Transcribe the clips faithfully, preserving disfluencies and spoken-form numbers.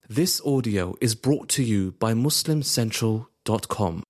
This audio is brought to you by muslim central dot com.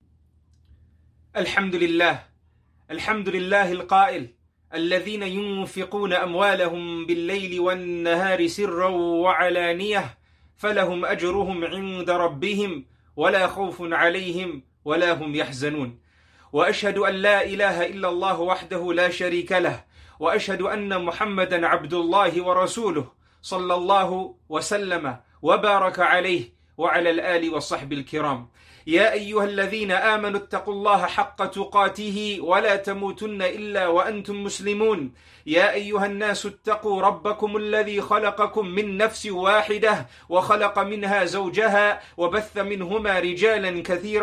الحمد لله الحمد لله القائل الذين ينفقون أموالهم بالليل والنهار سرا وعلانية فلهم أجرهم عند ربهم ولا خوف عليهم ولا هم يحزنون وأشهد أن لا إله إلا الله وحده لا شريك له وأشهد أن محمدا عبد الله ورسوله صلى الله وسلم وبارك عليه وعلى الآل والصحب الكرام. يا أيها الذين آمنوا اتقوا الله حق تقاته ولا تموتن إلا وأنتم مسلمون. يا أيها الناس اتقوا ربكم الذي خلقكم من نفس واحدة وخلق منها زوجها وبث منهما رجالا كثيرا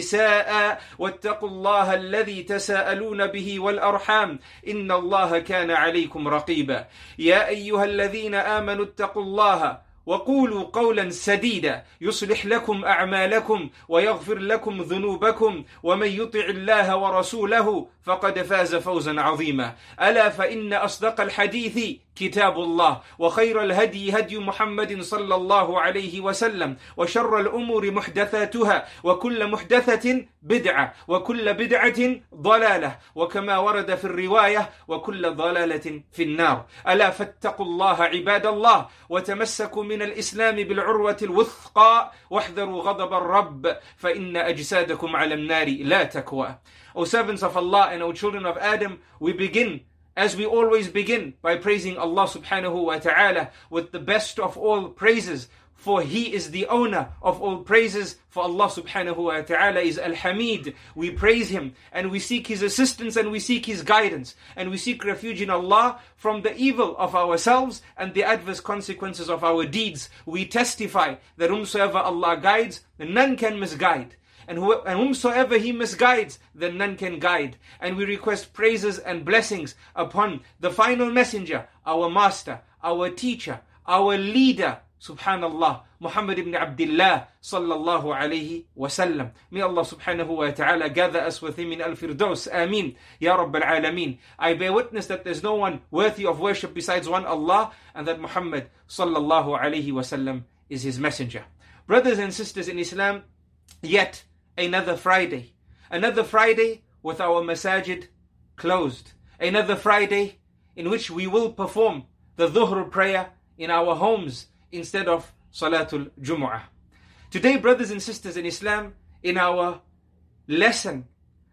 ونساء واتقوا الله الذي تساءلون به والأرحام إن الله كان عليكم رقيبا. يا أيها الذين آمنوا اتقوا الله وقولوا قولا سديدا يصلح لكم أعمالكم ويغفر لكم ذنوبكم ومن يطع الله ورسوله فقد فاز فوزا عظيما. ألا فإن أصدق الحديث كتاب الله وخير الهدي هدي محمد صلى الله عليه وسلم وشر الأمور محدثاتها وكل محدثة بدعة وكل بدعة ضلالة وكما ورد في الرواية وكل ضلالة في النار. ألا فاتقوا الله عباد الله وتمسكوا من الإسلام بالعروة الوثقى واحذروا غضب الرب فإن أجسادكم على النار لا تكوى. O servants of Allah and O children of Adam, we begin as we always begin by praising Allah subhanahu wa ta'ala with the best of all praises, for He is the owner of all praises, for Allah subhanahu wa ta'ala is Al-Hamid. We praise Him and we seek His assistance and we seek His guidance and we seek refuge in Allah from the evil of ourselves and the adverse consequences of our deeds. We testify that whomsoever Allah guides, none can misguide. And whomsoever He misguides, then none can guide. And we request praises and blessings upon the final messenger, our master, our teacher, our leader, subhanallah, Muhammad ibn Abdullah sallallahu alayhi wa sallam. May Allah subhanahu wa ta'ala gather us with Him in Al-Firdaus. Ameen. Ya Rabbal Alameen. I bear witness that there's no one worthy of worship besides one Allah, and that Muhammad sallallahu alayhi wa sallam is His messenger. Brothers and sisters in Islam, yet another Friday. Another Friday with our masajid closed. Another Friday in which we will perform the Dhuhr prayer in our homes instead of Salatul Jumu'ah. Today, brothers and sisters in Islam, in our lesson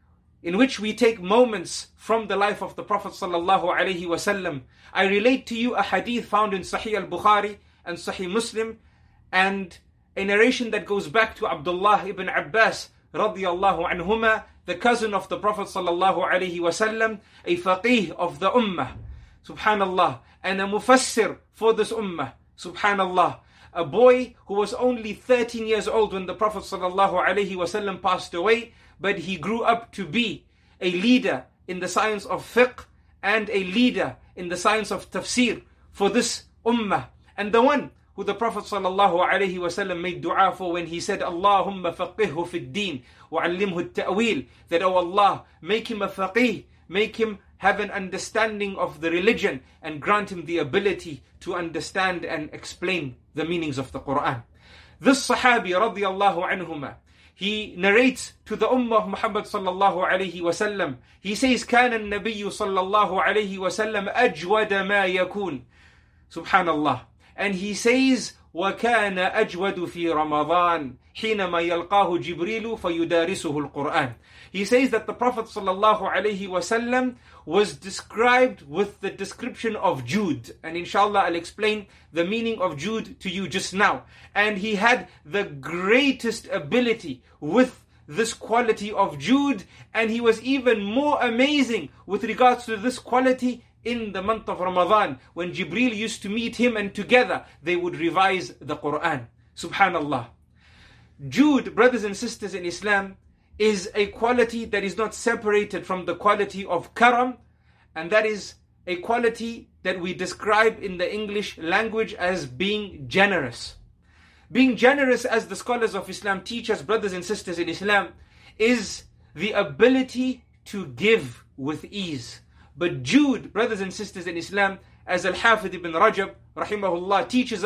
in which we take moments from the life of the Prophet sallallahu alaihi wasallam, I relate to you a hadith found in Sahih al-Bukhari and Sahih Muslim, and a narration that goes back to Abdullah ibn Abbas radiyallahu anhuma, the cousin of the Prophet sallallahu alaihi wasallam, a faqih of the ummah, subhanallah, and a mufassir for this ummah, subhanallah, a boy who was only thirteen years old when the Prophet sallallahu alaihi wasallam passed away, but he grew up to be a leader in the science of fiqh and a leader in the science of tafsir for this ummah, and the one who the Prophet sallallahu alaihi wasallam made dua for when he said, Allahumma faqihhu fi d-din wa allimhu at-ta'wil, that, oh Allah, make him a faqih, make him have an understanding of the religion and grant him the ability to understand and explain the meanings of the Quran. This Sahabi radiyallahu anhuma, he narrates to the Ummah of Muhammad sallallahu alayhi wa sallam. He says, كان النبي صلى الله عليه وسلم أجود ما يكون. Subhanallah. And he says, وَكَانَ أَجْوَدُ فِي رَمَضَانِ حِينَمَا يَلْقَاهُ جِبْرِيلُ فَيُدَارِسُهُ الْقُرْآنِ. He says that the Prophet sallallahu alaihi wasallam was described with the description of Jude. And inshallah I'll explain the meaning of Jude to you just now. And he had the greatest ability with this quality of Jude, and he was even more amazing with regards to this quality in the month of Ramadan, when Jibreel used to meet him and together they would revise the Quran. Subhanallah. Jude, brothers and sisters in Islam, is a quality that is not separated from the quality of karam, and that is a quality that we describe in the English language as being generous. Being generous, as the scholars of Islam teach us, brothers and sisters in Islam, is the ability to give with ease. But Jude, brothers and sisters in Islam, as Al-Hafidh ibn Rajab, rahimahullah, teaches us,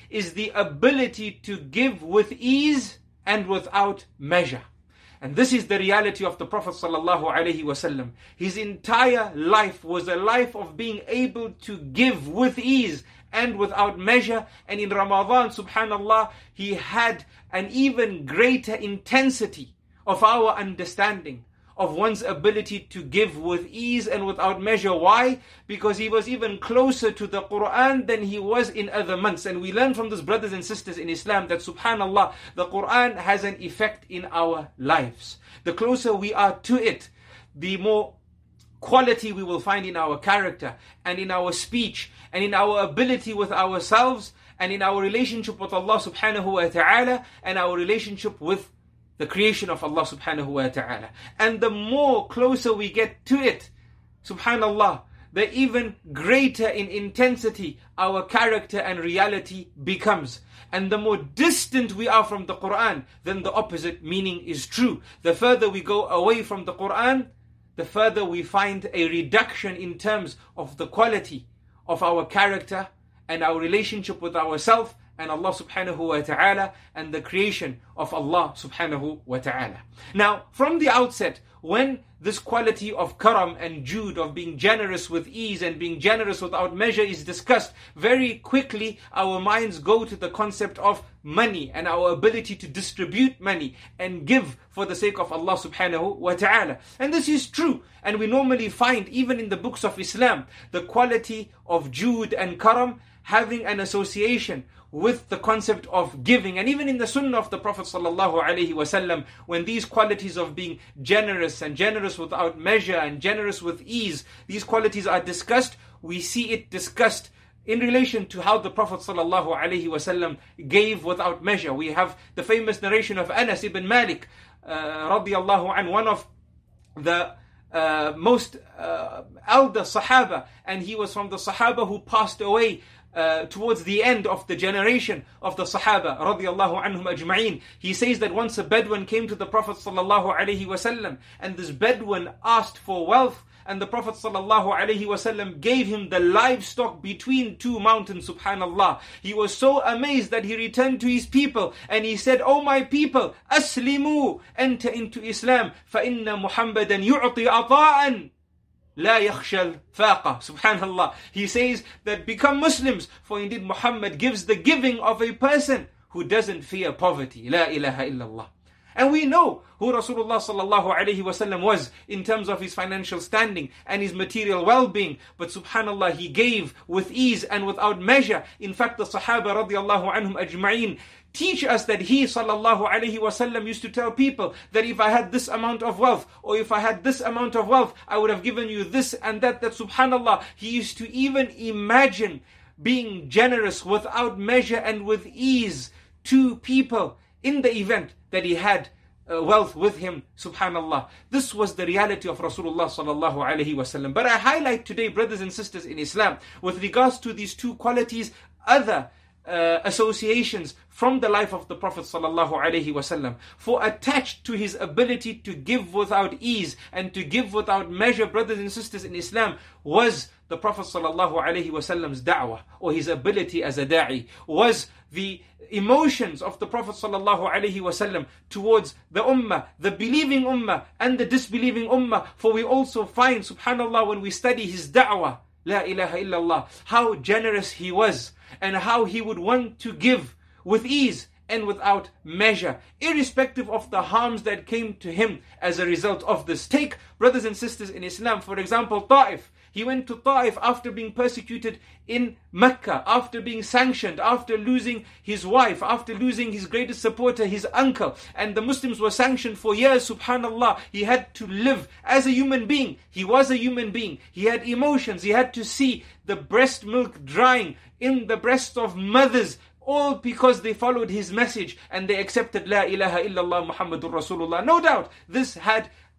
is the ability to give with ease and without measure. And this is the reality of the Prophet sallallahu alaihi wasallam. His entire life was a life of being able to give with ease and without measure. And in Ramadan, subhanallah, he had an even greater intensity of our understanding of one's ability to give with ease and without measure. Why? Because he was even closer to the Quran than he was in other months. And we learn from this, brothers and sisters in Islam, that subhanallah, the Quran has an effect in our lives. The closer we are to it, the more quality we will find in our character and in our speech and in our ability with ourselves and in our relationship with Allah subhanahu wa ta'ala and our relationship with the creation of Allah subhanahu wa ta'ala. And the more closer we get to it, subhanallah, the even greater in intensity our character and reality becomes. And the more distant we are from the Quran, then the opposite meaning is true. The further we go away from the Quran, the further we find a reduction in terms of the quality of our character and our relationship with ourselves and Allah subhanahu wa ta'ala and the creation of Allah subhanahu wa ta'ala. Now, from the outset, when this quality of karam and jude, of being generous with ease and being generous without measure is discussed, very quickly our minds go to the concept of money and our ability to distribute money and give for the sake of Allah subhanahu wa ta'ala. And this is true. And we normally find, even in the books of Islam, the quality of jude and karam having an association with the concept of giving. And even in the sunnah of the Prophet sallallahu alaihi wasallam, when these qualities of being generous and generous without measure and generous with ease, these qualities are discussed, we see it discussed in relation to how the Prophet sallallahu alaihi wasallam gave without measure. We have the famous narration of Anas ibn Malik uh, radiyallahu anhu, one of the uh, most uh, elder Sahaba, and he was from the Sahaba who passed away Uh, towards the end of the generation of the Sahaba radiyallahu anhum ajma'in. He says that once a Bedouin came to the Prophet sallallahu alaihi wasallam, and this Bedouin asked for wealth, and the Prophet sallallahu alaihi wasallam gave him the livestock between two mountains, subhanallah. He was so amazed that he returned to his people and he said, "Oh my people, aslimu, enter into Islam, فَإِنَّ مُحَمَّدًا يُعْطِي عَطَاءً La yakhshal faqa." Subhanallah. He says that become Muslims, for indeed Muhammad gives the giving of a person who doesn't fear poverty. La ilaha illallah. And we know who Rasulullah sallallahu alaihi wasallam was in terms of his financial standing and his material well-being. But subhanallah, he gave with ease and without measure. In fact, the Sahaba radiyallahu anhum ajma'in teach us that he sallallahu alaihi wasallam used to tell people that if I had this amount of wealth, or if I had this amount of wealth, I would have given you this and that. That subhanallah, he used to even imagine being generous without measure and with ease to people in the event that he had uh, wealth with him, subhanallah. This was the reality of Rasulullah sallallahu alaihi wasallam. But I highlight today, brothers and sisters in Islam, with regards to these two qualities, other Uh, associations from the life of the Prophet sallallahu alaihi wasallam. For attached to his ability to give without ease and to give without measure, brothers and sisters in Islam, was the Prophet sallallahu alaihi wasallam's da'wah, or his ability as a da'i, was the emotions of the Prophet sallallahu alaihi wasallam towards the ummah, the believing ummah and the disbelieving ummah. For we also find, subhanallah, when we study his da'wah, la ilaha illallah, how generous he was, and how he would want to give with ease and without measure, irrespective of the harms that came to him as a result of this. Take, brothers and sisters in Islam, for example, Ta'if. He went to Ta'if after being persecuted in Mecca, after being sanctioned, after losing his wife, after losing his greatest supporter, his uncle. And the Muslims were sanctioned for years, subhanallah. He had to live as a human being. He was a human being. He had emotions. He had to see the breast milk drying in the breasts of mothers, all because they followed his message and they accepted La ilaha illallah Muhammadur Rasulullah. No doubt, this had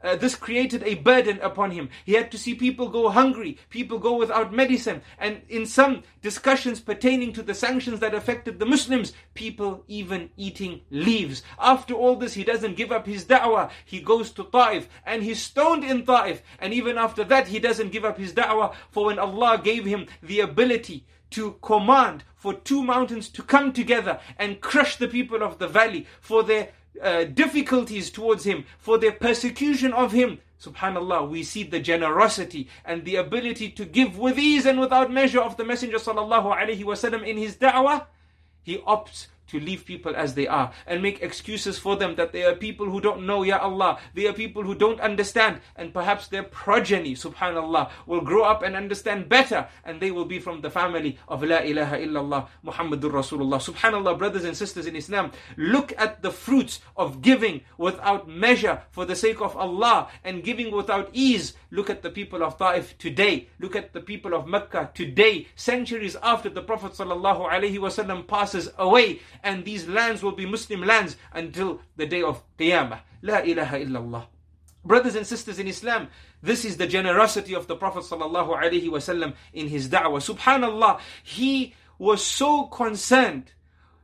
Uh, this created a burden upon him. He had to see people go hungry, people go without medicine, and in some discussions pertaining to the sanctions that affected the Muslims, people even eating leaves. After all this, he doesn't give up his da'wah. He goes to Ta'if and he's stoned in Ta'if, and even after that he doesn't give up his da'wah, for when Allah gave him the ability to command for two mountains to come together and crush the people of the valley for their Uh, difficulties towards him, for their persecution of him, subhanallah, we see the generosity and the ability to give with ease and without measure of the Messenger sallallahu alaihi wasallam in his da'wah. He opts to leave people as they are and make excuses for them that they are people who don't know Ya Allah, they are people who don't understand, and perhaps their progeny, subhanallah, will grow up and understand better, and they will be from the family of La ilaha illallah Muhammadur Rasulullah. Subhanallah, brothers and sisters in Islam, look at the fruits of giving without measure for the sake of Allah and giving without ease. Look at the people of Ta'if today, look at the people of Mecca today, centuries after the Prophet sallallahu alaihi wasallam passes away, and these lands will be Muslim lands until the day of Qiyamah. La ilaha illallah. Brothers and sisters in Islam, this is the generosity of the Prophet sallallahu alaihi wasallam in his da'wah. Subhanallah, he was so concerned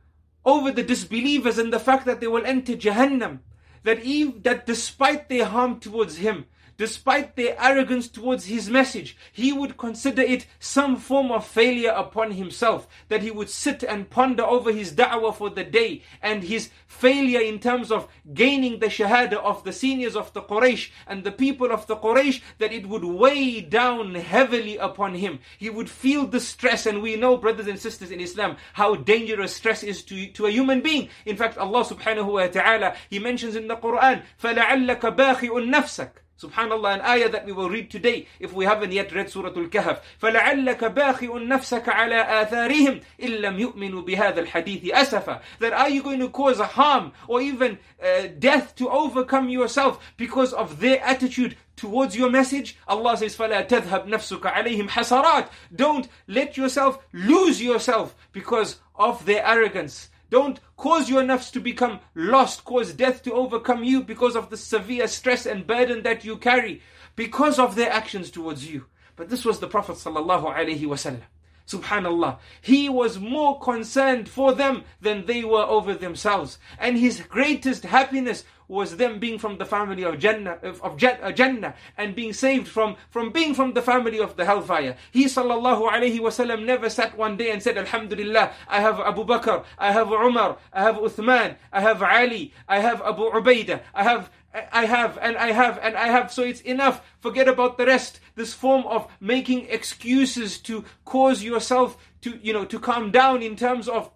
over the disbelievers and the fact that they will enter Jahannam, that even that despite their harm towards him, despite their arrogance towards his message, he would consider it some form of failure upon himself, that he would sit and ponder over his da'wah for the day and his failure in terms of gaining the shahada of the seniors of the Quraysh and the people of the Quraysh, that it would weigh down heavily upon him. He would feel the stress, and we know, brothers and sisters in Islam, how dangerous stress is to, to a human being. In fact, Allah subhanahu wa ta'ala, He mentions in the Quran, فَلَعَلَّكَ بَاخِعٌ نَفْسَكَ. Subhanallah, an ayah that we will read today if we haven't yet read Surah Al-Kahf. فَلَعَلَّكَ بَاخِعٌ نَفْسَكَ عَلَىٰ آثَارِهِمْ إِن لَّمْ يُؤْمِنُوا بِهَذَا الْحَدِيثِ أَسَفًا. That are you going to cause a harm or even uh, death to overcome yourself because of their attitude towards your message? Allah says, فَلَا تَذْهَبْ نَفْسُكَ عَلَيْهِمْ حَسَرَاتٍ. Don't let yourself lose yourself because of their arrogance. Don't cause your nafs to become lost, cause death to overcome you because of the severe stress and burden that you carry because of their actions towards you. But this was the Prophet sallallahu alaihi wasallam. Subhanallah, he was more concerned for them than they were over themselves, and his greatest happiness was them being from the family of Jannah, of Jannah, and being saved from, from being from the family of the hellfire. He sallallahu alaihi wasallam never sat one day and said, Alhamdulillah, I have Abu Bakr, I have Umar, I have Uthman, I have Ali, I have Abu Ubaidah, I have I have and I have and I have, so it's enough. Forget about the rest. This form of making excuses to cause yourself to, you know, to calm down in terms of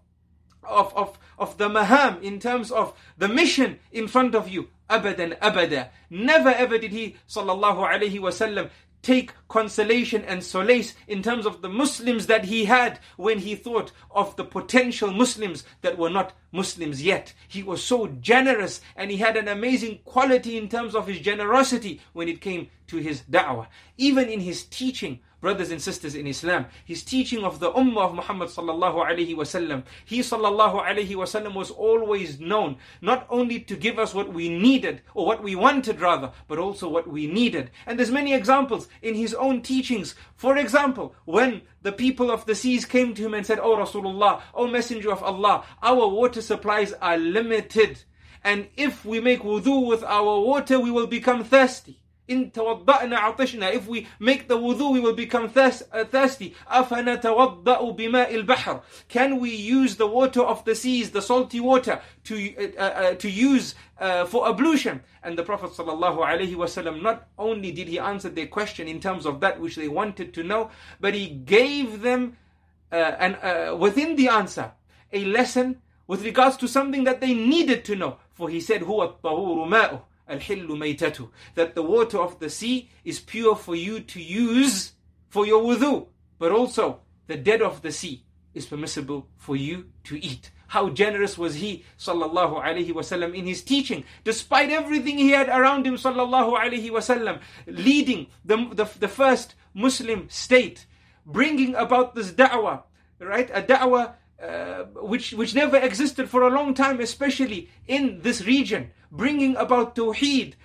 of of of the maham, in terms of the mission in front of you. Abadan abada. Never ever did he sallallahu alaihi wasallam take consolation and solace in terms of the Muslims that he had when he thought of the potential Muslims that were not Muslims yet. He was so generous, and he had an amazing quality in terms of his generosity when it came to his da'wah. Even in his teaching, brothers and sisters in Islam, his teaching of the Ummah of Muhammad sallallahu alaihi wasallam, he sallallahu alaihi wasallam was always known not only to give us what we needed, or what we wanted rather, but also what we needed. And there's many examples in his own teachings. For example, when the people of the seas came to him and said, "Oh Rasulullah, oh Messenger of Allah, our water supplies are limited, and if we make wudu with our water, we will become thirsty. In tawadda'na atishna, if we make the wudu, we will become thirst, uh, thirsty. Afana tawadda'u bima'il bahr. Can we use the water of the seas, the salty water, to uh, uh, to use uh, for ablution?" And the Prophet sallallahu alaihi wasallam, not only did he answer their question in terms of that which they wanted to know, but he gave them uh, and uh, within the answer a lesson with regards to something that they needed to know. For he said, "Huwa at-tahuru ma'u al-hillu maytatu," that the water of the sea is pure for you to use for your wudu, but also the dead of the sea is permissible for you to eat. How generous was he sallallahu alaihi wasallam in his teaching, despite everything he had around him sallallahu alaihi wasallam, leading the, the, the first Muslim state, bringing about this da'wah, right? A da'wah Uh, which which never existed for a long time, especially in this region, bringing about tawheed,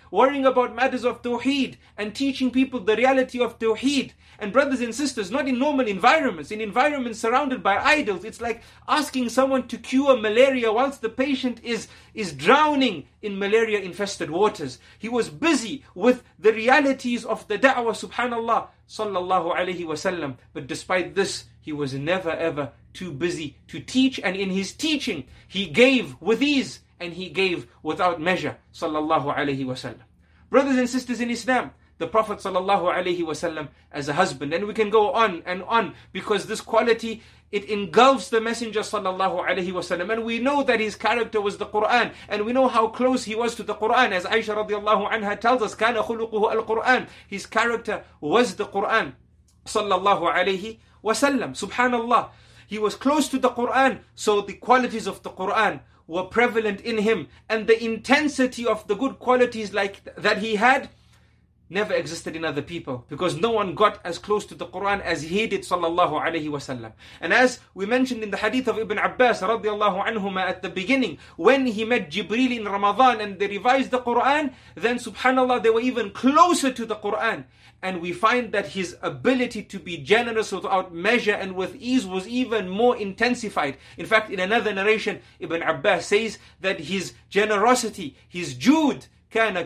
worrying about matters of Tawheed and teaching people the reality of Tawheed. And brothers and sisters, not in normal environments, in environments surrounded by idols. It's like asking someone to cure malaria whilst the patient is, is drowning in malaria-infested waters. He was busy with the realities of the da'wah, subhanallah, sallallahu alayhi wasallam. But despite this, he was never ever too busy to teach. And in his teaching, he gave with ease and he gave without measure, sallallahu alayhi wasallam. Brothers and sisters in Islam, the Prophet sallallahu alaihi wasallam as a husband, and we can go on and on because this quality, it engulfs the Messenger sallallahu alaihi wasallam, and we know that his character was the Quran, and we know how close he was to the Quran. As Aisha radiallahu anha tells us, kana khuluquhu al-Quran, his character was the Quran sallallahu alaihi wasallam. Subhanallah, he was close to the Quran, so the qualities of the Quran were prevalent in him, and the intensity of the good qualities like that he had never existed in other people, because no one got as close to the Quran as he did sallallahu alaihi wasallam. And as we mentioned in the hadith of Ibn Abbas radiallahu anhuma at the beginning, when he met Jibreel in Ramadan and they revised the Quran, then subhanallah they were even closer to the Quran. And we find that his ability to be generous without measure and with ease was even more intensified. In fact, in another narration, Ibn Abbas says that his generosity, his jude, كان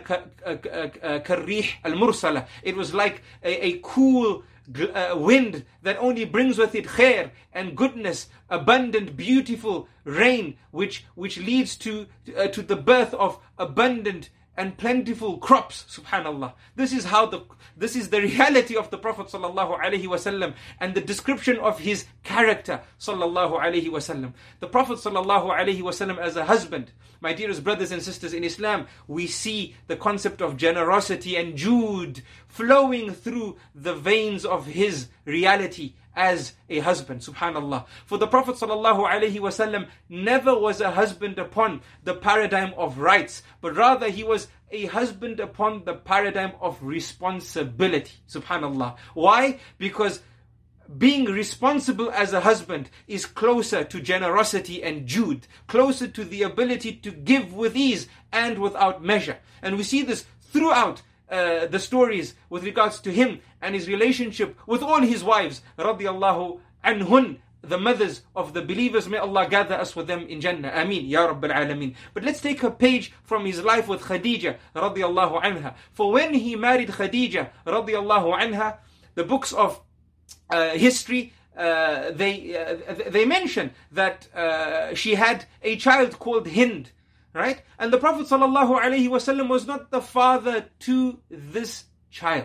كالريح المرسلة. It was like a, a cool uh, wind that only brings with it khair and goodness, abundant, beautiful rain, which which leads to uh, to the birth of abundant and plentiful crops. Subhanallah. This is how the this is the reality of the Prophet sallallahu alaihi wasallam and the description of his character sallallahu alaihi wasallam. The Prophet sallallahu alaihi wasallam as a husband, my dearest brothers and sisters in Islam, we see the concept of generosity and jude flowing through the veins of his reality as a husband. Subhanallah. For the Prophet sallallahu alaihi wasallam never was a husband upon the paradigm of rights, but rather he was a husband upon the paradigm of responsibility. Subhanallah. Why? Because being responsible as a husband is closer to generosity and jude, closer to the ability to give with ease and without measure. And we see this throughout Uh, the stories with regards to him and his relationship with all his wives, radiallahu anhun, the mothers of the believers. May Allah gather us with them in Jannah. Ameen, Ya Rabbil Alameen. But let's take a page from his life with Khadija, radiallahu anha. For when he married Khadija, radiallahu anha, the books of uh, history, uh, they, uh, they mention that uh, she had a child called Hind. Right? And the Prophet sallallahu alaihi wasallam was not the father to this child.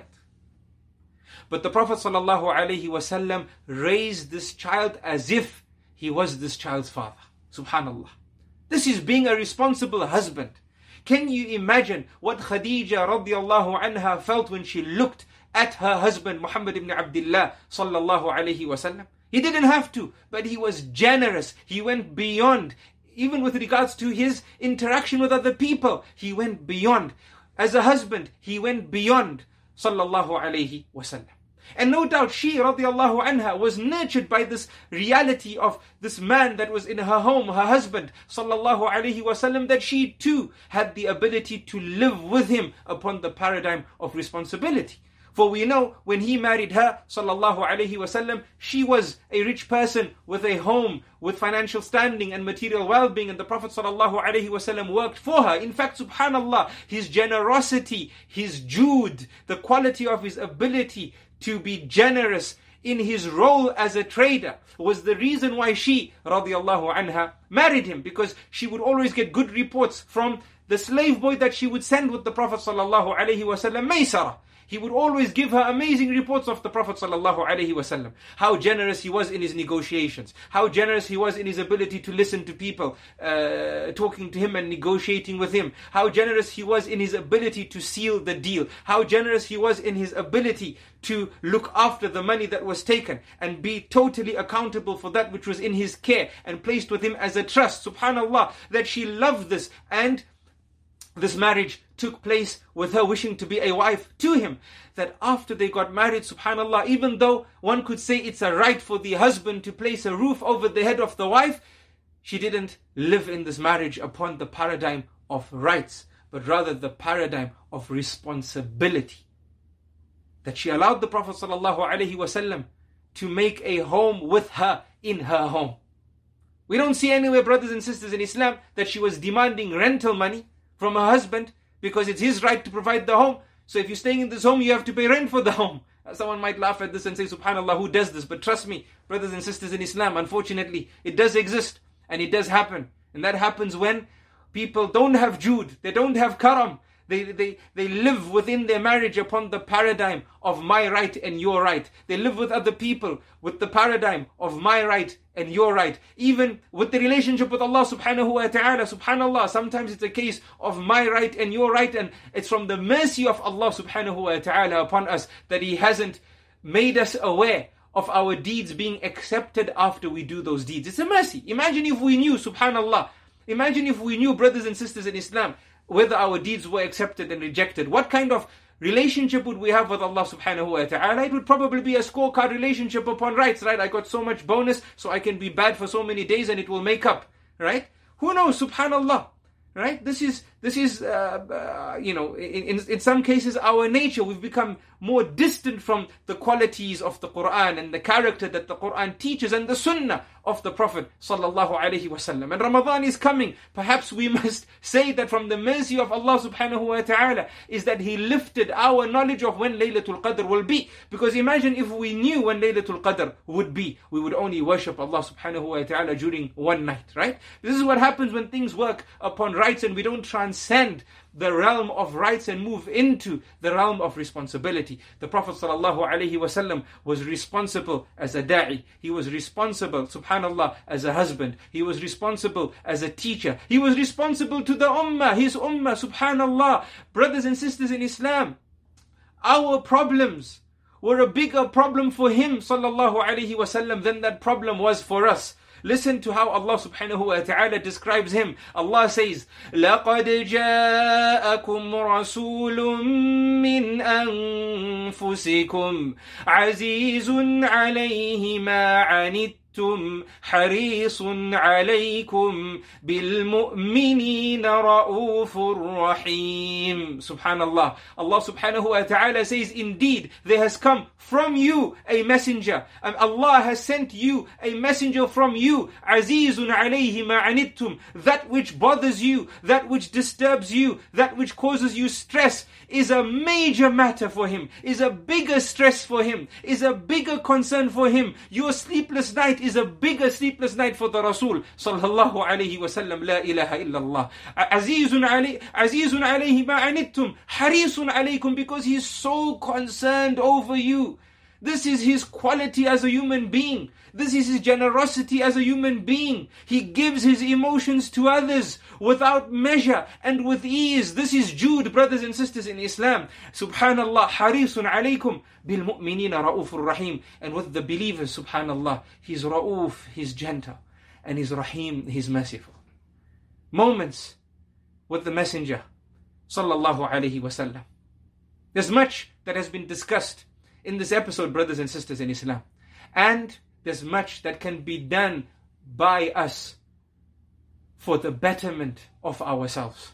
But the Prophet sallallahu alaihi wasallam raised this child as if he was this child's father. Subhanallah. This is being a responsible husband. Can you imagine what Khadija radiallahu anha felt when she looked at her husband Muhammad ibn Abdullah sallallahu alaihi wasallam? He didn't have to, but he was generous. He went beyond. Even with regards to his interaction with other people, he went beyond. As a husband, he went beyond, sallallahu alayhi wasallam. And no doubt she, radiallahu anha, was nurtured by this reality of this man that was in her home, her husband, sallallahu alayhi wasallam, that she too had the ability to live with him upon the paradigm of responsibility. For we know when he married her, sallallahu alaihi wasallam, she was a rich person with a home, with financial standing and material well-being, and the Prophet sallallahu alaihi wasallam worked for her. In fact, subhanallah, his generosity, his jude, the quality of his ability to be generous in his role as a trader was the reason why she, radiallahu anha, married him, because she would always get good reports from the slave boy that she would send with the Prophet sallallahu alaihi wasallam, Maysara. He would always give her amazing reports of the Prophet sallallahu alaihi wasallam. How generous he was in his negotiations. How generous he was in his ability to listen to people uh, talking to him and negotiating with him. How generous he was in his ability to seal the deal. How generous he was in his ability to look after the money that was taken and be totally accountable for that which was in his care and placed with him as a trust. Subhanallah, that she loved this, and this marriage took place with her wishing to be a wife to him. That after they got married, subhanallah, even though one could say it's a right for the husband to place a roof over the head of the wife, she didn't live in this marriage upon the paradigm of rights, but rather the paradigm of responsibility. That she allowed the Prophet ﷺ to make a home with her in her home. We don't see anywhere, brothers and sisters, in Islam that she was demanding rental money from her husband because it's his right to provide the home. So if you're staying in this home, you have to pay rent for the home. Someone might laugh at this and say, subhanallah, who does this? But trust me, brothers and sisters in Islam, unfortunately, it does exist and it does happen. And that happens when people don't have Jude, they don't have Karam. They, they, they live within their marriage upon the paradigm of my right and your right. They live with other people with the paradigm of my right and your right. Even with the relationship with Allah subhanahu wa ta'ala, subhanallah, sometimes it's a case of my right and your right, and it's from the mercy of Allah subhanahu wa ta'ala upon us that He hasn't made us aware of our deeds being accepted after we do those deeds. It's a mercy. Imagine if we knew, subhanallah, imagine if we knew, brothers and sisters in Islam, whether our deeds were accepted and rejected. What kind of relationship would we have with Allah subhanahu wa ta'ala? It would probably be a scorecard relationship upon rights, right? I got so much bonus, so I can be bad for so many days and it will make up, right? Who knows, subhanallah, right? This is, this is uh, uh, you know, in, in, in some cases our nature. We've become more distant from the qualities of the Quran and the character that the Quran teaches and the sunnah of the Prophet sallallahu alaihi wasallam. And Ramadan is coming. Perhaps we must say that from the mercy of Allah subhanahu wa ta'ala is that He lifted our knowledge of when Laylatul Qadr will be. Because imagine if we knew when Laylatul Qadr would be, we would only worship Allah subhanahu wa ta'ala during one night, right? This is what happens when things work upon rights and we don't transcend the realm of rights and move into the realm of responsibility. The Prophet ﷺ was responsible as a da'i. He was responsible, subhanallah, as a husband. He was responsible as a teacher. He was responsible to the ummah, his ummah, subhanallah. Brothers and sisters in Islam, our problems were a bigger problem for him, sallallahu alaihi wasallam, than that problem was for us. Listen to how Allah subhanahu wa ta'ala describes him. Allah says, لَقَدْ جَاءَكُمْ رَسُولٌ مِّنْ أَنفُسِكُمْ عَزِيزٌ عَلَيْهِ مَا عَنِتُّمْ حَرِيصٌ عَلَيْكُمْ بِالْمُؤْمِنِينَ رَءُوفٌ رَحِيمٌ. Subhanallah. Allah subhanahu wa ta'ala says, indeed, there has come from you a messenger. And Allah has sent you a messenger from you. Azizun alayhi ma anittum. That which bothers you, that which disturbs you, that which causes you stress is a major matter for him, is a bigger stress for him, is a bigger concern for him. Your sleepless night is a bigger sleepless night for the Rasul sallallahu alayhi wa sallam. La ilaha illallah. Azizun alayhi, azizun alayhi ma anittum, harisun alaykum, because he is so concerned over you. This is his quality as a human being. This is his generosity as a human being. He gives his emotions to others without measure and with ease. This is Jude, brothers and sisters in Islam. Subhanallah, harisun alaykum bil mu'minina ra'ufur rahim. And with the believers, subhanallah, he's ra'uf, he's gentle, and he's rahim, he's merciful. Moments with the messenger, sallallahu alayhi wasallam. There's much that has been discussed in this episode, brothers and sisters in Islam. And there's much that can be done by us for the betterment of ourselves.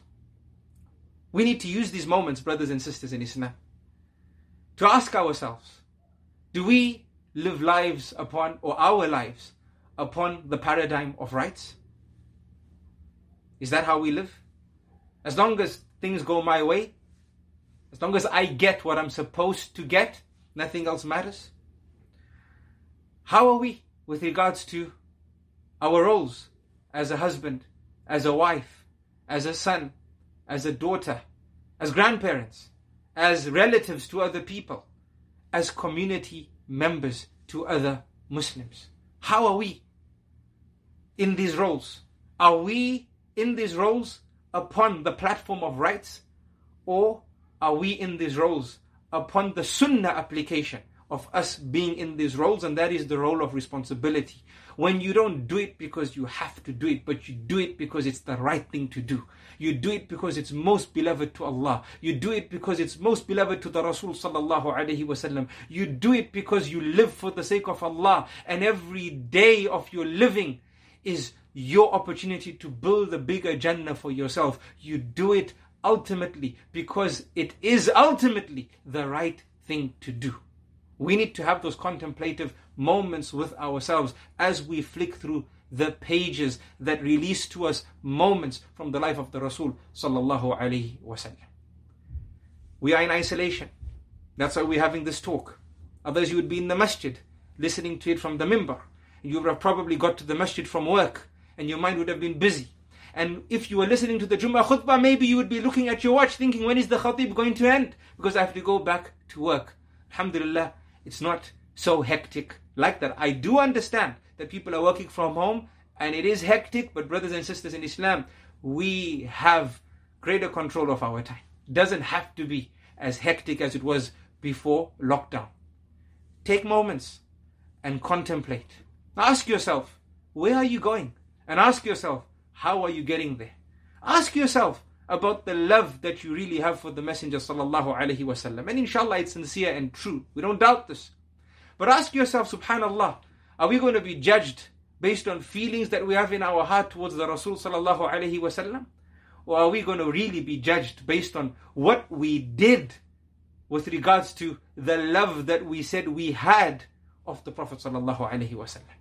We need to use these moments, brothers and sisters in Islam, to ask ourselves, do we live lives upon, or our lives, upon the paradigm of rights? Is that how we live? As long as things go my way, as long as I get what I'm supposed to get, nothing else matters? How are we with regards to our roles as a husband, as a wife, as a son, as a daughter, as grandparents, as relatives to other people, as community members to other Muslims? How are we in these roles? Are we in these roles upon the platform of rights, or are we in these roles upon the sunnah application of us being in these roles? And that is the role of responsibility. When you don't do it because you have to do it, but you do it because it's the right thing to do. You do it because it's most beloved to Allah. You do it because it's most beloved to the Rasul sallallahu alaihi wasallam. You do it because you live for the sake of Allah, and every day of your living is your opportunity to build a bigger Jannah for yourself. You do it ultimately because it is ultimately the right thing to do. We need to have those contemplative moments with ourselves as we flick through the pages that release to us moments from the life of the Rasul sallallahu alaihi wasallam. We are in isolation. That's why we're having this talk. Others, you would be in the masjid listening to it from the mimbar. You would have probably got to the masjid from work and your mind would have been busy. And if you were listening to the Jummah khutbah, maybe you would be looking at your watch thinking, when is the khatib going to end? Because I have to go back to work. Alhamdulillah, it's not so hectic like that. I do understand that people are working from home and it is hectic, but brothers and sisters in Islam, we have greater control of our time. It doesn't have to be as hectic as it was before lockdown. Take moments and contemplate. Now ask yourself, where are you going? And ask yourself, how are you getting there? Ask yourself about the love that you really have for the Messenger sallallahu alaihi wasallam. And inshallah it's sincere and true. We don't doubt this. But ask yourself, subhanallah, are we going to be judged based on feelings that we have in our heart towards the Rasul sallallahu alaihi wasallam? Or are we going to really be judged based on what we did with regards to the love that we said we had of the Prophet sallallahu alaihi wasallam?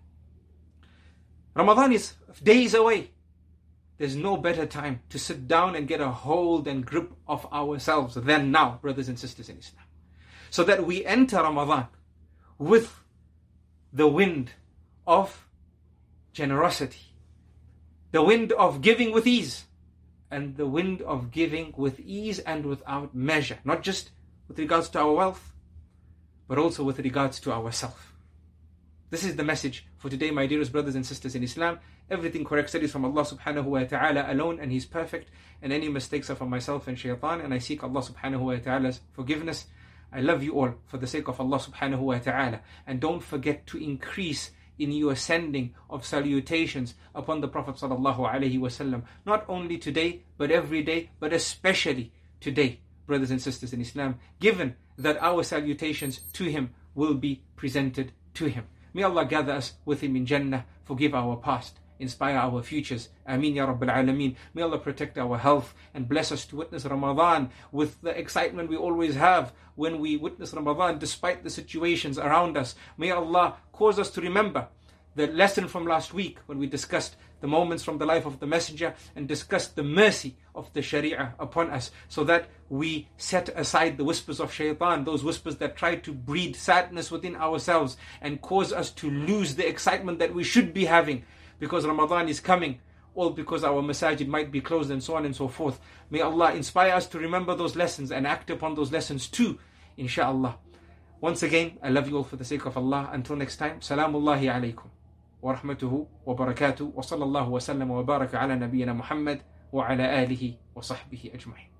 Ramadan is days away. There's no better time to sit down and get a hold and grip of ourselves than now, brothers and sisters in Islam. So that we enter Ramadan with the wind of generosity, the wind of giving with ease, and the wind of giving with ease and without measure, not just with regards to our wealth, but also with regards to ourselves. This is the message for today, my dearest brothers and sisters in Islam. Everything correct studies from Allah subhanahu wa ta'ala alone, and He's perfect, and any mistakes are from myself and shaitan, and I seek Allah subhanahu wa ta'ala's forgiveness. I love you all for the sake of Allah subhanahu wa ta'ala, and don't forget to increase in your sending of salutations upon the Prophet sallallahu alaihi wasallam, not only today, but every day, but especially today, brothers and sisters in Islam, given that our salutations to him will be presented to him. May Allah gather us with him in Jannah, forgive our past, inspire our futures. Ameen ya Rabbil Alameen. May Allah protect our health and bless us to witness Ramadan with the excitement we always have when we witness Ramadan despite the situations around us. May Allah cause us to remember the lesson from last week when we discussed the moments from the life of the Messenger and discussed the mercy of the Sharia upon us, so that we set aside the whispers of shaitan, those whispers that try to breed sadness within ourselves and cause us to lose the excitement that we should be having because Ramadan is coming, all because our masajid might be closed and so on and so forth. May Allah inspire us to remember those lessons and act upon those lessons too, inshaAllah. Once again, I love you all for the sake of Allah. Until next time, Salamullahi alaykum wa rahmatuhu wa barakatuh wa sallallahu wa sallam wa baraka ala nabiyyina Muhammad wa ala alihi wa sahbihi ajma'in.